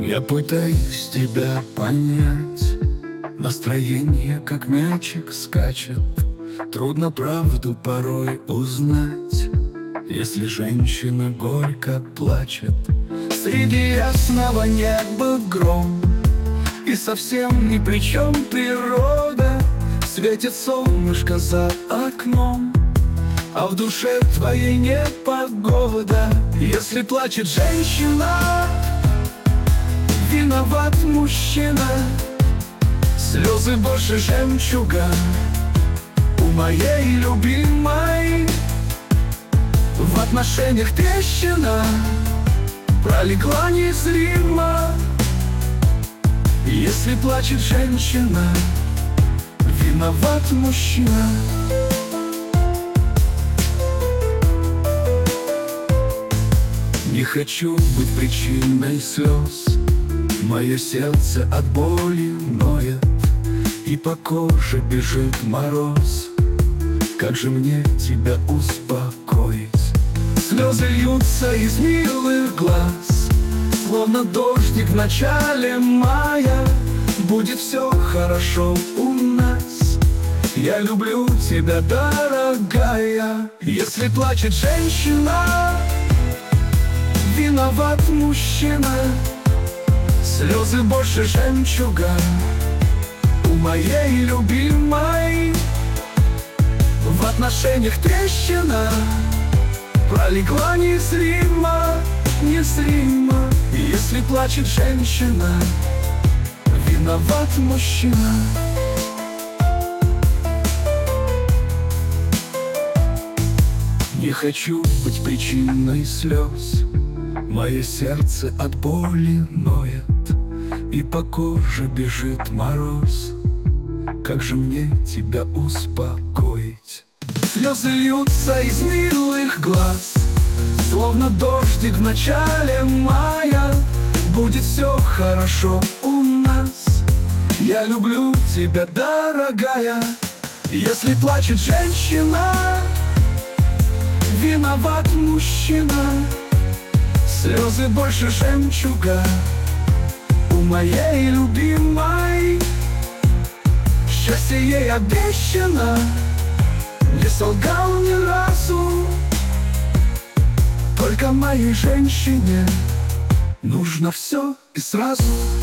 Я пытаюсь тебя понять. Настроение, как мячик, скачет. Трудно правду порой узнать, если женщина горько плачет. Среди ясного неба гром, и совсем ни при чем природа. Светит солнышко за окном, а в душе твоей непогода. Если плачет женщина, виноват мужчина. Слезы больше жемчуга у моей любимой. В отношениях трещина пролегла незримо. Если плачет женщина, виноват мужчина. Не хочу быть причиной слез. Мое сердце от боли ноет, и по коже бежит мороз. Как же мне тебя успокоить? Слезы льются из милых глаз, словно дождик в начале мая. Будет все хорошо у нас, я люблю тебя, дорогая. Если плачет женщина, виноват мужчина. Слезы больше жемчуга у моей любимой. В отношениях трещина пролегла незримо, незримо. Если плачет женщина, виноват мужчина. Не хочу быть причиной слез. Мое сердце от боли ноет, и по коже бежит мороз. Как же мне тебя успокоить? Слезы льются из милых глаз, словно дождик в начале мая. Будет все хорошо у нас, я люблю тебя, дорогая. Если плачет женщина, виноват мужчина. Слезы больше жемчуга у моей любимой. Счастье ей обещано, не солгал ни разу. Только моей женщине нужно все и сразу.